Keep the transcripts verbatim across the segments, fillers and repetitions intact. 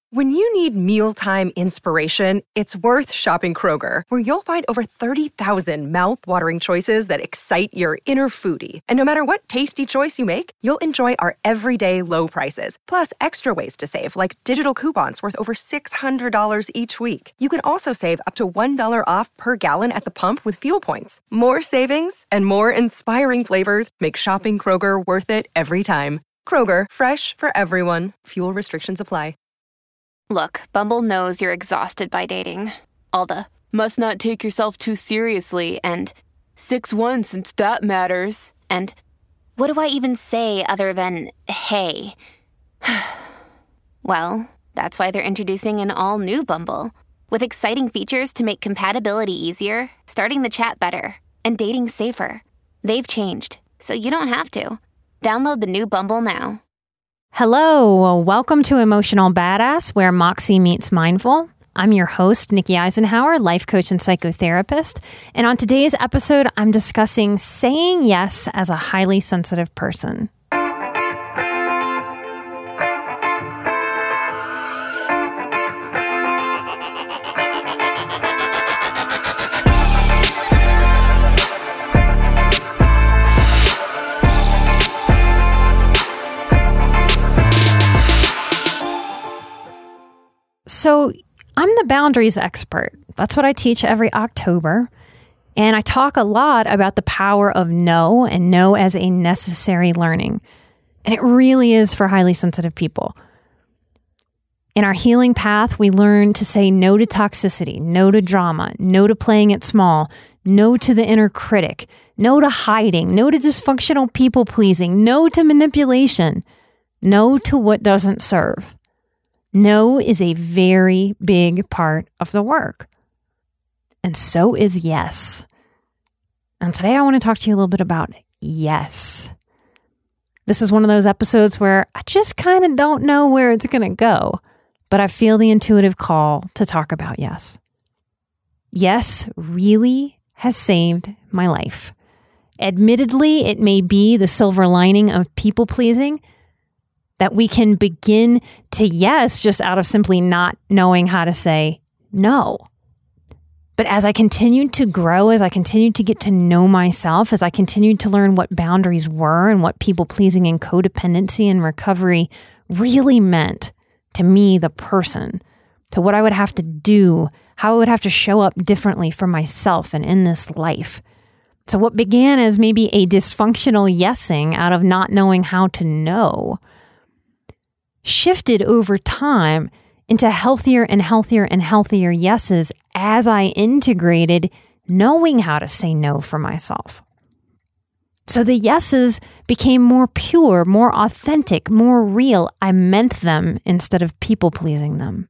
When you need mealtime inspiration, it's worth shopping Kroger, where you'll find over thirty thousand mouth-watering choices that excite your inner foodie. And no matter what tasty choice you make, you'll enjoy our everyday low prices, plus extra ways to save, like digital coupons worth over six hundred dollars each week. You can also save up to one dollar off per gallon at the pump with fuel points. More savings and more inspiring flavors make shopping Kroger worth it every time. Kroger, fresh for everyone. Fuel restrictions apply. Look, Bumble knows you're exhausted by dating. All the, must not take yourself too seriously, and six one since that matters, and what do I even say other than, hey? Well, that's why they're introducing an all-new Bumble, with exciting features to make compatibility easier, starting the chat better, and dating safer. They've changed, so you don't have to. Download the new Bumble now. Hello, welcome to Emotional Badass, where Moxie meets Mindful. I'm your host, Nikki Eisenhower, life coach and psychotherapist. And on today's episode, I'm discussing saying yes as a highly sensitive person. So I'm the boundaries expert. That's what I teach every October. And I talk a lot about the power of no and no as a necessary learning. And it really is for highly sensitive people. In our healing path, we learn to say no to toxicity, no to drama, no to playing it small, no to the inner critic, no to hiding, no to dysfunctional people pleasing, no to manipulation, no to what doesn't serve. No is a very big part of the work. And so is yes. And today I want to talk to you a little bit about yes. This is one of those episodes where I just kind of don't know where it's going to go, but I feel the intuitive call to talk about yes. Yes really has saved my life. Admittedly, it may be the silver lining of people pleasing, that we can begin to yes just out of simply not knowing how to say no. But as I continued to grow, as I continued to get to know myself, as I continued to learn what boundaries were and what people-pleasing and codependency and recovery really meant to me, the person, to what I would have to do, how I would have to show up differently for myself and in this life. So what began as maybe a dysfunctional yesing out of not knowing how to know shifted over time into healthier and healthier and healthier yeses as I integrated knowing how to say no for myself. So the yeses became more pure, more authentic, more real. I meant them instead of people pleasing them.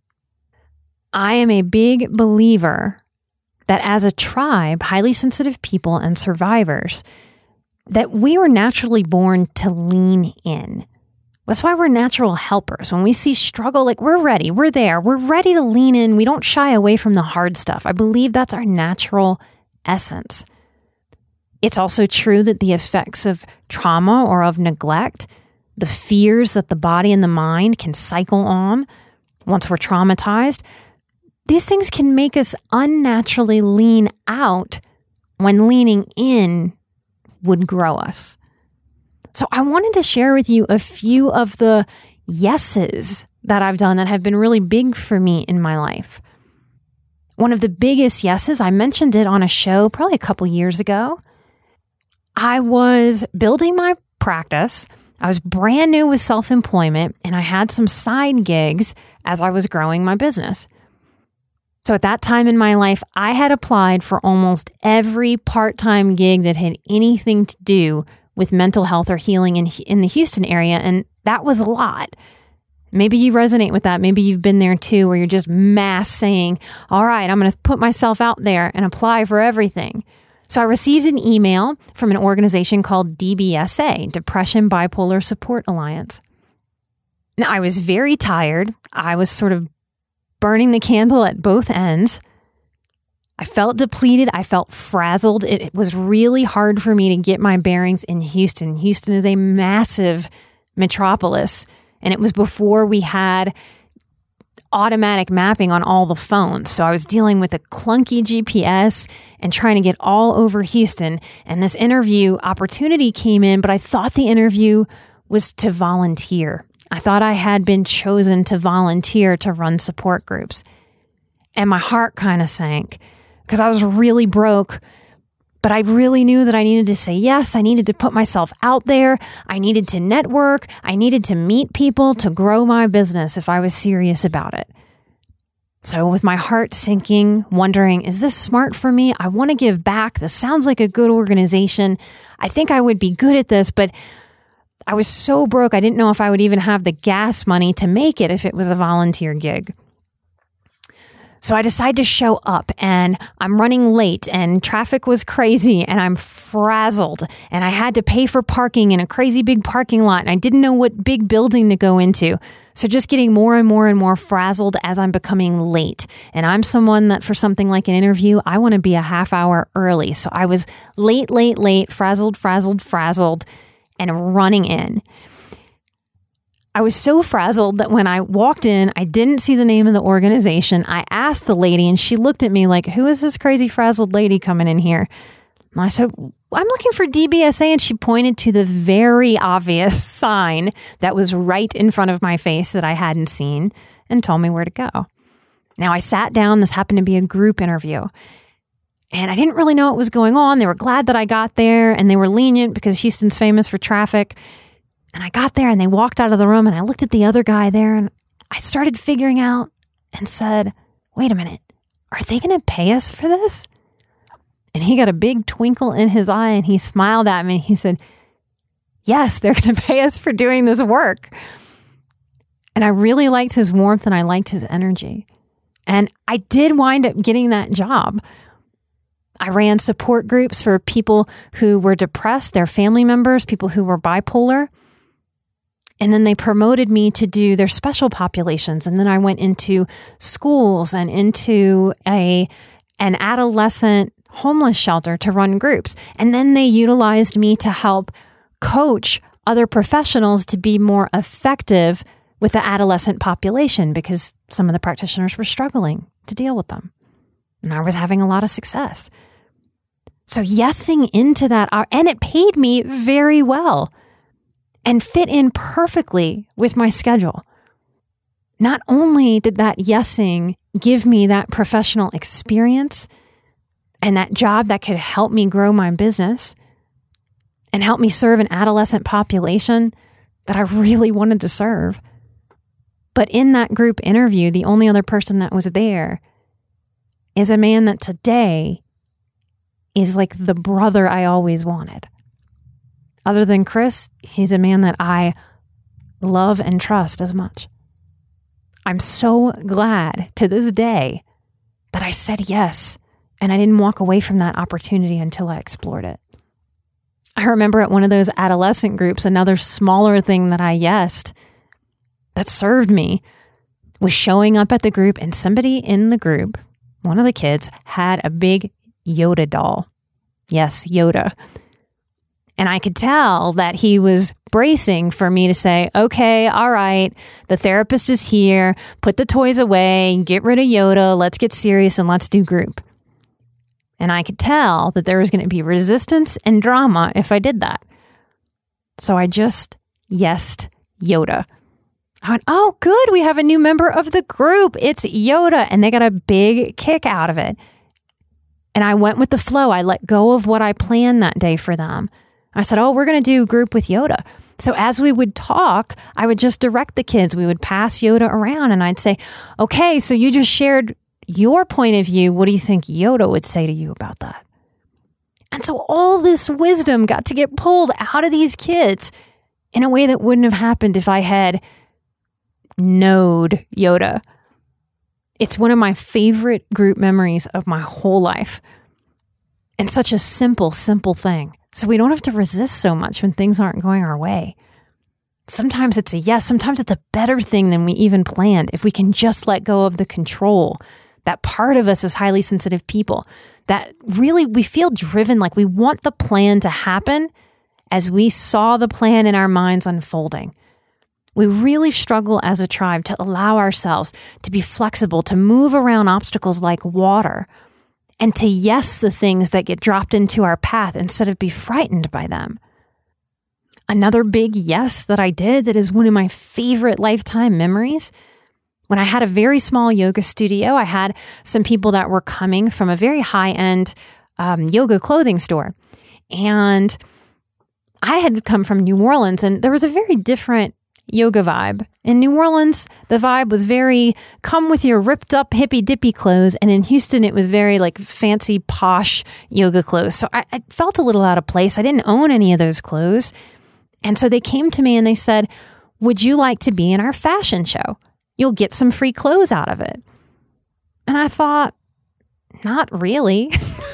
I am a big believer that as a tribe, highly sensitive people and survivors, that we were naturally born to lean in. That's why we're natural helpers. When we see struggle, like we're ready, we're there, we're ready to lean in. We don't shy away from the hard stuff. I believe that's our natural essence. It's also true that the effects of trauma or of neglect, the fears that the body and the mind can cycle on once we're traumatized, these things can make us unnaturally lean out when leaning in would grow us. So I wanted to share with you a few of the yeses that I've done that have been really big for me in my life. One of the biggest yeses, I mentioned it on a show probably a couple years ago. I was building my practice. I was brand new with self-employment, and I had some side gigs as I was growing my business. So at that time in my life, I had applied for almost every part-time gig that had anything to do with mental health or healing in, in the Houston area. And that was a lot. Maybe you resonate with that. Maybe you've been there too, where you're just mass saying, all right, I'm going to put myself out there and apply for everything. So I received an email from an organization called D B S A, Depression Bipolar Support Alliance. Now, I was very tired. I was sort of burning the candle at both ends. I felt depleted. I felt frazzled. It, it was really hard for me to get my bearings in Houston. Houston is a massive metropolis. And it was before we had automatic mapping on all the phones. So I was dealing with a clunky G P S and trying to get all over Houston. And this interview opportunity came in, but I thought the interview was to volunteer. I thought I had been chosen to volunteer to run support groups. And my heart kind of sank because I was really broke. But I really knew that I needed to say yes. I needed to put myself out there. I needed to network. I needed to meet people to grow my business if I was serious about it. So with my heart sinking, wondering, is this smart for me? I want to give back. This sounds like a good organization. I think I would be good at this, but I was so broke. I didn't know if I would even have the gas money to make it if it was a volunteer gig. So I decided to show up, and I'm running late, and traffic was crazy, and I'm frazzled, and I had to pay for parking in a crazy big parking lot, and I didn't know what big building to go into. So just getting more and more and more frazzled as I'm becoming late. And I'm someone that for something like an interview, I want to be a half hour early. So I was late, late, late, frazzled, frazzled, frazzled, and running in. I was so frazzled that when I walked in, I didn't see the name of the organization. I asked the lady, and she looked at me like, who is this crazy frazzled lady coming in here? And I said, I'm looking for D B S A. And she pointed to the very obvious sign that was right in front of my face that I hadn't seen and told me where to go. Now I sat down. This happened to be a group interview. And I didn't really know what was going on. They were glad that I got there, and they were lenient because Houston's famous for traffic. And I got there, and they walked out of the room, and I looked at the other guy there, and I started figuring out and said, wait a minute, are they going to pay us for this? And he got a big twinkle in his eye, and he smiled at me. He said, yes, they're going to pay us for doing this work. And I really liked his warmth, and I liked his energy. And I did wind up getting that job. I ran support groups for people who were depressed, their family members, people who were bipolar. And then they promoted me to do their special populations. And then I went into schools and into a an adolescent homeless shelter to run groups. And then they utilized me to help coach other professionals to be more effective with the adolescent population because some of the practitioners were struggling to deal with them. And I was having a lot of success. So yesing into that, and it paid me very well and fit in perfectly with my schedule. Not only did that yesing give me that professional experience and that job that could help me grow my business and help me serve an adolescent population that I really wanted to serve, but in that group interview, the only other person that was there is a man that today is like the brother I always wanted. Other than Chris, he's a man that I love and trust as much. I'm so glad to this day that I said yes, and I didn't walk away from that opportunity until I explored it. I remember at one of those adolescent groups, another smaller thing that I yesed that served me was showing up at the group, and somebody in the group, one of the kids, had a big Yoda doll. Yes, Yoda. And I could tell that he was bracing for me to say, okay, all right, the therapist is here. Put the toys away, get rid of Yoda. Let's get serious and let's do group. And I could tell that there was going to be resistance and drama if I did that. So I just yesed Yoda. I went, oh, good. We have a new member of the group. It's Yoda. And they got a big kick out of it. And I went with the flow. I let go of what I planned that day for them. I said, oh, we're going to do group with Yoda. So as we would talk, I would just direct the kids. We would pass Yoda around and I'd say, okay, so you just shared your point of view. What do you think Yoda would say to you about that? And so all this wisdom got to get pulled out of these kids in a way that wouldn't have happened if I had knowed Yoda. It's one of my favorite group memories of my whole life. And such a simple, simple thing. So we don't have to resist so much when things aren't going our way. Sometimes it's a yes. Sometimes it's a better thing than we even planned. If we can just let go of the control, that part of us as highly sensitive people, that really we feel driven, like we want the plan to happen as we saw the plan in our minds unfolding. we really struggle as a tribe to allow ourselves to be flexible, to move around obstacles like water, and to yes the things that get dropped into our path instead of be frightened by them. Another big yes that I did that is one of my favorite lifetime memories, when I had a very small yoga studio, I had some people that were coming from a very high-end um, yoga clothing store. And I had come from New Orleans, and there was a very different yoga vibe. In New Orleans, the vibe was very come with your ripped up hippy dippy clothes. And in Houston, it was very like fancy, posh yoga clothes. So I, I felt a little out of place. I didn't own any of those clothes. And so they came to me and they said, would you like to be in our fashion show? You'll get some free clothes out of it. And I thought, not really.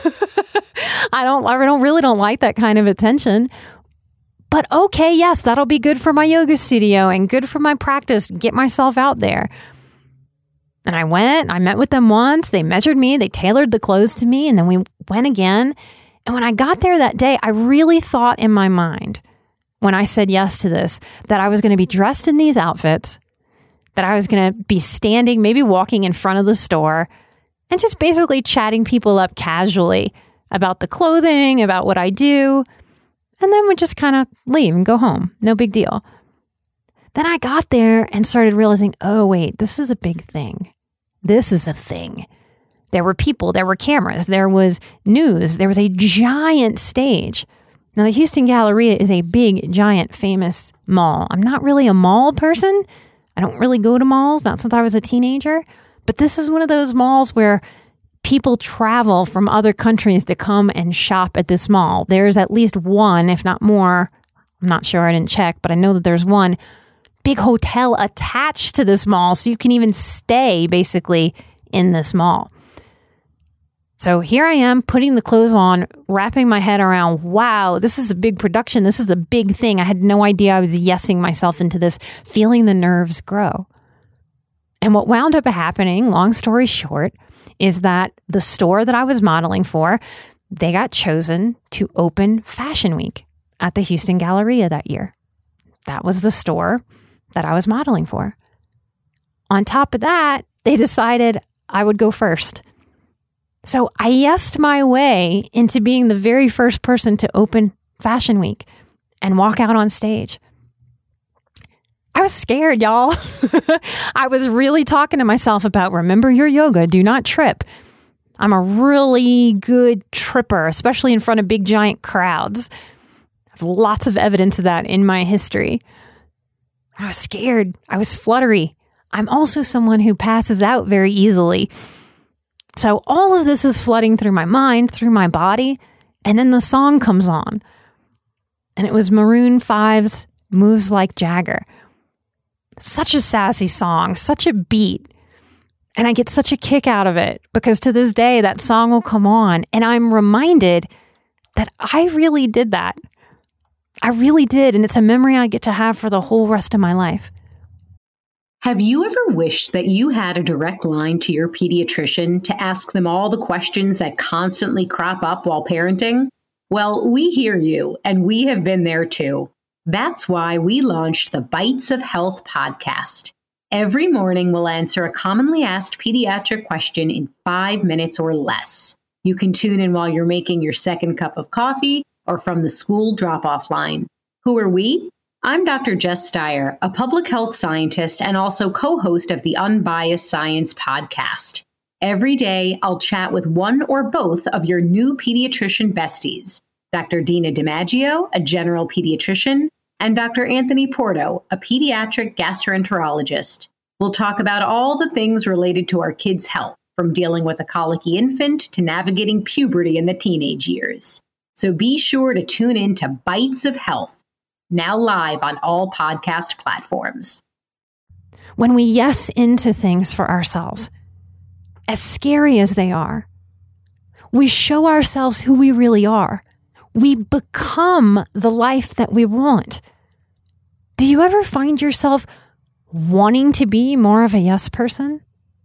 I don't, I don't really don't like that kind of attention. But okay, yes, that'll be good for my yoga studio and good for my practice. Get myself out there. And I went, I met with them once. They measured me, they tailored the clothes to me, and then we went again. And when I got there that day, I really thought in my mind, when I said yes to this, that I was going to be dressed in these outfits, that I was going to be standing, maybe walking in front of the store and just basically chatting people up casually about the clothing, about what I do. And then would just kind of leave and go home. No big deal. Then I got there and started realizing, oh, wait, this is a big thing. This is a thing. There were people, there were cameras, there was news, there was a giant stage. Now, the Houston Galleria is a big, giant, famous mall. I'm not really a mall person. I don't really go to malls, not since I was a teenager. But this is one of those malls where people travel from other countries to come and shop at this mall. There's at least one, if not more. I'm not sure, I didn't check, but I know that there's one big hotel attached to this mall, so you can even stay basically in this mall. So here I am putting the clothes on, wrapping my head around, wow, this is a big production. This is a big thing. I had no idea I was yesing myself into this, feeling the nerves grow. And what wound up happening, long story short, is that the store that I was modeling for, they got chosen to open Fashion Week at the Houston Galleria that year. That was the store that I was modeling for. On top of that, they decided I would go first. So I yesed my way into being the very first person to open Fashion Week and walk out on stage. I was scared, y'all. I was really talking to myself about, remember your yoga, do not trip. I'm a really good tripper, especially in front of big, giant crowds. I have lots of evidence of that in my history. I was scared. I was fluttery. I'm also someone who passes out very easily. So all of this is flooding through my mind, through my body, and then the song comes on. And it was Maroon five's Moves Like Jagger. Such a sassy song, such a beat. And I get such a kick out of it because to this day, that song will come on and I'm reminded that I really did that. I really did. And it's a memory I get to have for the whole rest of my life. Have you ever wished that you had a direct line to your pediatrician to ask them all the questions that constantly crop up while parenting? Well, we hear you, and we have been there too. That's why we launched the Bites of Health podcast. Every morning, we'll answer a commonly asked pediatric question in five minutes or less. You can tune in while you're making your second cup of coffee or from the school drop-off line. Who are we? I'm Doctor Jess Steyer, a public health scientist and also co-host of the Unbiased Science podcast. Every day, I'll chat with one or both of your new pediatrician besties, Doctor Dina DiMaggio, a general pediatrician, and Doctor Anthony Porto, a pediatric gastroenterologist. We'll talk about all the things related to our kids' health, from dealing with a colicky infant to navigating puberty in the teenage years. So be sure to tune in to Bites of Health, now live on all podcast platforms. When we yes into things for ourselves, as scary as they are, we show ourselves who we really are. We become the life that we want. Do you ever find yourself wanting to be more of a yes person?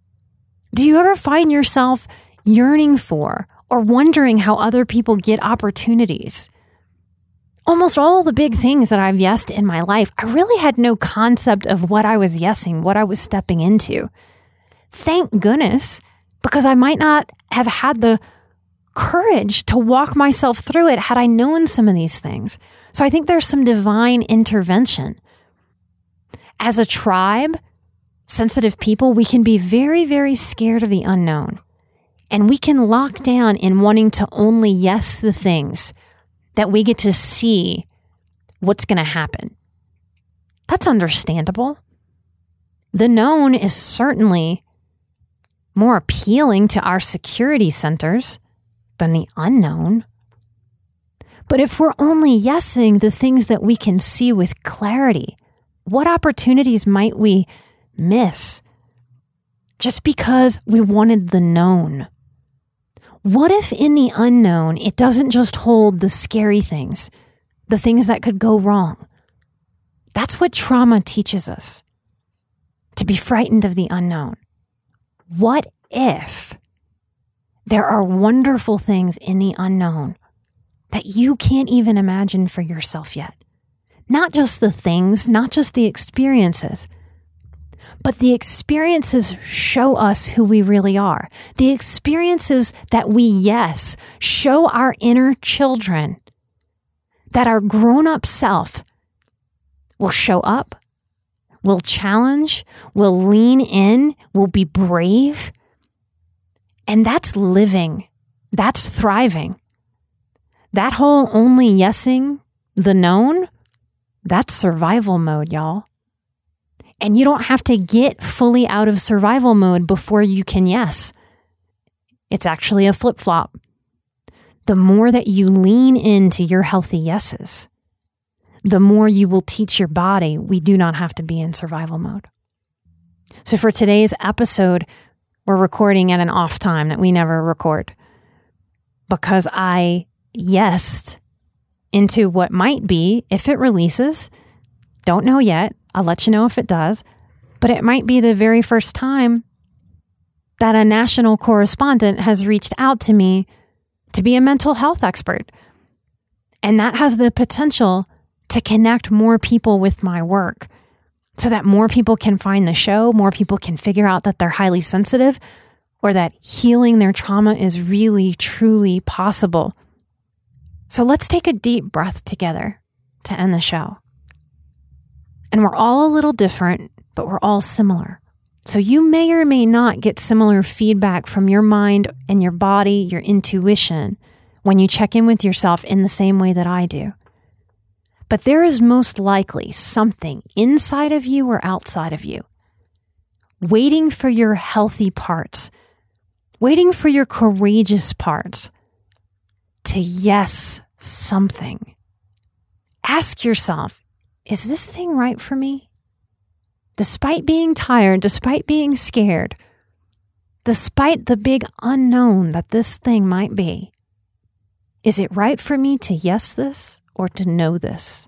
Do you ever find yourself yearning for or wondering how other people get opportunities? almost all the big things that I've yesed in my life, I really had no concept of what I was yesing, what I was stepping into. Thank goodness, because I might not have had the courage to walk myself through it had I known some of these things. So I think there's some divine intervention. As a tribe, sensitive people, we can be very, very scared of the unknown. And we can lock down in wanting to only yes the things that we get to see what's going to happen. That's understandable. The known is certainly more appealing to our security centers than the unknown. But if we're only yesing the things that we can see with clarity, what opportunities might we miss just because we wanted the known? What if in the unknown, it doesn't just hold the scary things, the things that could go wrong? That's what trauma teaches us, to be frightened of the unknown. What if there are wonderful things in the unknown that you can't even imagine for yourself yet? Not just the things, not just the experiences, but the experiences show us who we really are. The experiences that we yes show our inner children that our grown-up self will show up, will challenge, will lean in, will be brave. And that's living. That's thriving. That whole only yesing the known, that's survival mode, y'all. And you don't have to get fully out of survival mode before you can yes. It's actually a flip-flop. The more that you lean into your healthy yeses, the more you will teach your body we do not have to be in survival mode. So for today's episode, we're recording at an off time that we never record because I yesed into what might be, if it releases, don't know yet, I'll let you know if it does, but it might be the very first time that a national correspondent has reached out to me to be a mental health expert. And that has the potential to connect more people with my work so that more people can find the show, more people can figure out that they're highly sensitive or that healing their trauma is really, truly possible. So let's take a deep breath together to end the show. And we're all a little different, but we're all similar. So you may or may not get similar feedback from your mind and your body, your intuition, when you check in with yourself in the same way that I do. But there is most likely something inside of you or outside of you, waiting for your healthy parts, waiting for your courageous parts to yes something. Ask yourself, is this thing right for me? Despite being tired, despite being scared, despite the big unknown that this thing might be, is it right for me to yes this or to know this?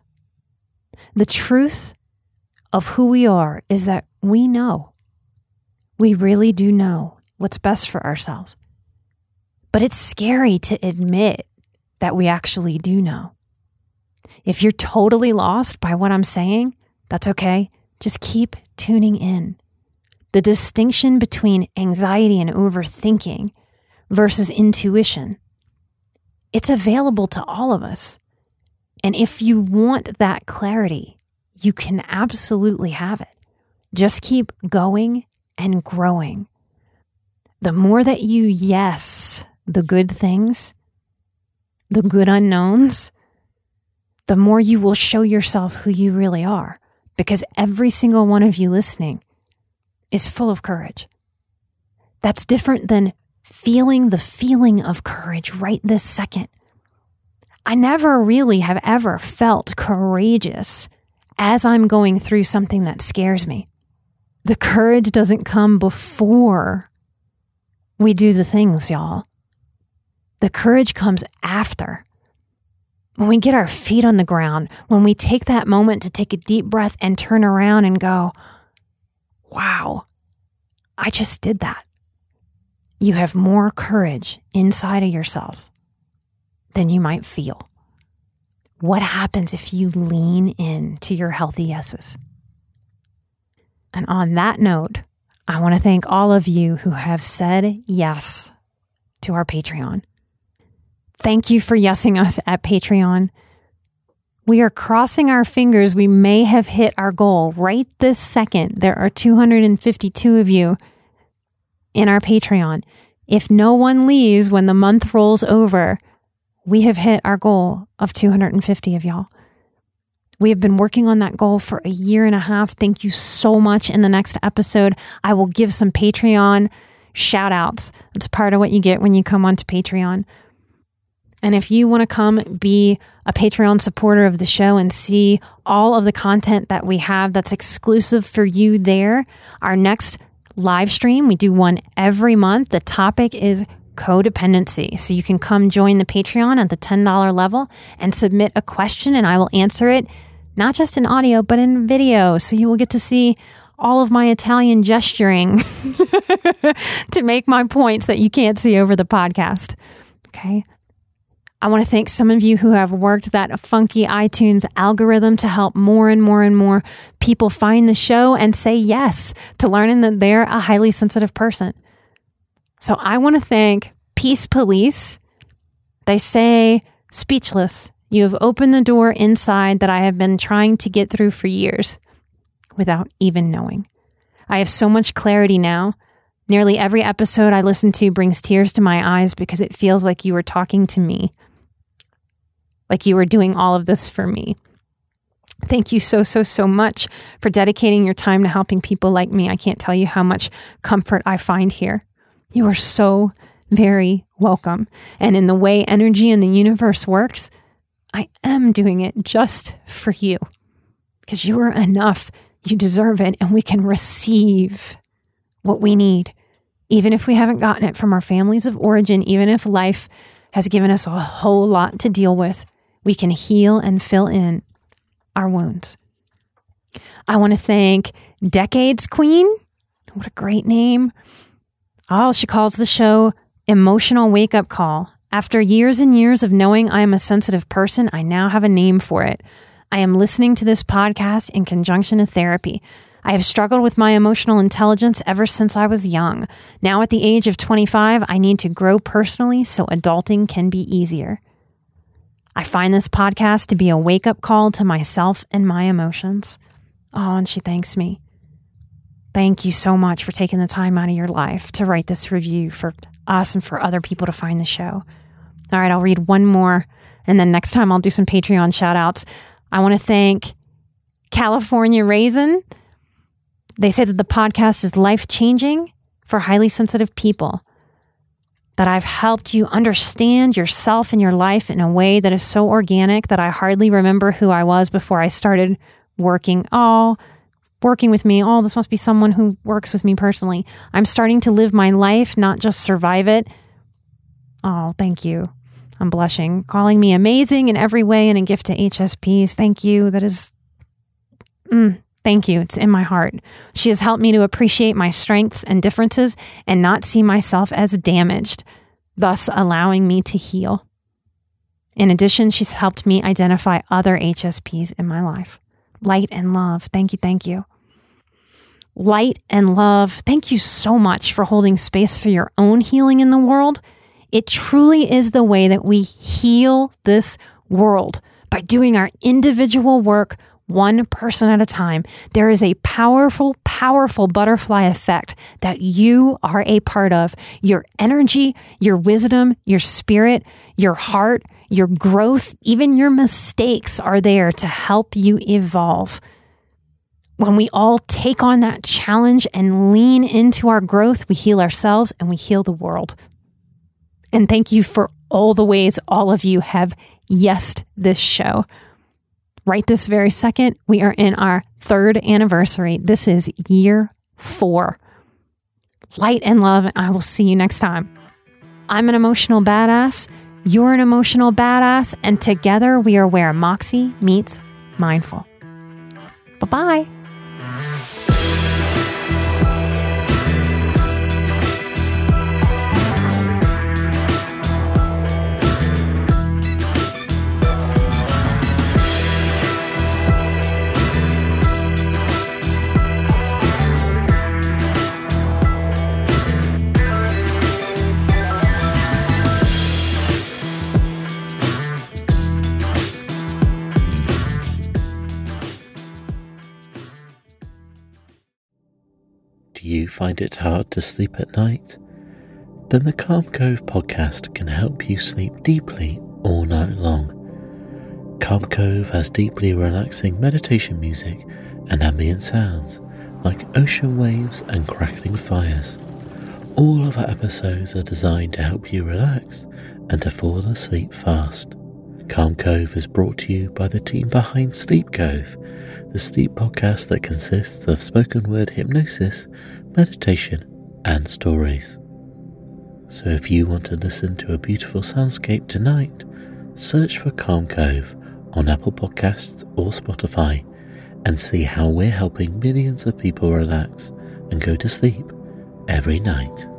The truth of who we are is that we know. We really do know what's best for ourselves. But it's scary to admit that we actually do know. If you're totally lost by what I'm saying, that's okay. Just keep tuning in. The distinction between anxiety and overthinking versus intuition, it's available to all of us. And if you want that clarity, you can absolutely have it. Just keep going and growing. The more that you yes the good things, the good unknowns, the more you will show yourself who you really are. Because every single one of you listening is full of courage. That's different than feeling the feeling of courage right this second. I never really have ever felt courageous as I'm going through something that scares me. The courage doesn't come before we do the things, y'all. The courage comes after. When we get our feet on the ground, when we take that moment to take a deep breath and turn around and go, wow, I just did that. You have more courage inside of yourself than you might feel. what happens if you lean in to your healthy yeses? And on that note, I want to thank all of you who have said yes to our Patreon. Thank you for yesing us at Patreon. We are crossing our fingers. We may have hit our goal right this second. There are two hundred fifty-two of you in our Patreon. If no one leaves when the month rolls over, we have hit our goal of two hundred fifty of y'all. We have been working on that goal for a year and a half. Thank you so much. In the next episode, I will give some Patreon shout outs. That's part of what you get when you come onto Patreon. And if you want to come be a Patreon supporter of the show and see all of the content that we have that's exclusive for you there, our next live stream, we do one every month. The topic is codependency. So you can come join the Patreon at the ten dollars level and submit a question, and I will answer it, not just in audio, but in video. So you will get to see all of my Italian gesturing to make my points that you can't see over the podcast. Okay. I want to thank some of you who have worked that funky iTunes algorithm to help more and more and more people find the show and say yes to learning that they're a highly sensitive person. So I want to thank Peace Police. They say, speechless, you have opened the door inside that I have been trying to get through for years without even knowing. I have so much clarity now. Nearly every episode I listen to brings tears to my eyes because it feels like you were talking to me. Like you were doing all of this for me. Thank you so, so, so much for dedicating your time to helping people like me. I can't tell you how much comfort I find here. You are so very welcome. And in the way energy in the universe works, I am doing it just for you. Because you are enough. You deserve it. And we can receive what we need. Even if we haven't gotten it from our families of origin, even if life has given us a whole lot to deal with, we can heal and fill in our wounds. I want to thank Decades Queen. What a great name. Oh, she calls the show Emotional Wake Up Call. After years and years of knowing I am a sensitive person, I now have a name for it. I am listening to this podcast in conjunction to therapy. I have struggled with my emotional intelligence ever since I was young. Now at the age of twenty-five, I need to grow personally so adulting can be easier. I find this podcast to be a wake-up call to myself and my emotions. Oh, and she thanks me. Thank you so much for taking the time out of your life to write this review for us and for other people to find the show. All right, I'll read one more, and then next time I'll do some Patreon shout-outs. I want to thank California Raisin. They say that the podcast is life-changing for highly sensitive people, that I've helped you understand yourself and your life in a way that is so organic that I hardly remember who I was before I started working. Oh, working with me. Oh, this must be someone who works with me personally. I'm starting to live my life, not just survive it. Oh, thank you. I'm blushing. Calling me amazing in every way and a gift to H S Ps. Thank you. That is... Mm. Thank you. It's in my heart. She has helped me to appreciate my strengths and differences and not see myself as damaged, thus allowing me to heal. In addition, she's helped me identify other H S Ps in my life. Light and love. Thank you. Thank you. Light and love. Thank you so much for holding space for your own healing in the world. It truly is the way that we heal this world, by doing our individual work one person at a time. There is a powerful, powerful butterfly effect that you are a part of. Your energy, your wisdom, your spirit, your heart, your growth, even your mistakes are there to help you evolve. When we all take on that challenge and lean into our growth, we heal ourselves and we heal the world. And thank you for all the ways all of you have yesed this show. Right this very second, we are in our third anniversary. This is year four. Light and love, and I will see you next time. I'm an emotional badass. You're an emotional badass. And together we are where Moxie meets mindful. Bye-bye. find it hard to sleep at night? Then the Calm Cove podcast can help you sleep deeply all night long. Calm Cove has deeply relaxing meditation music and ambient sounds like ocean waves and crackling fires. All of our episodes are designed to help you relax and to fall asleep fast. Calm Cove is brought to you by the team behind Sleep Cove, the sleep podcast that consists of spoken word hypnosis, meditation, and stories. So if you want to listen to a beautiful soundscape tonight, search for Calm Cove on Apple Podcasts or Spotify and see how we're helping millions of people relax and go to sleep every night.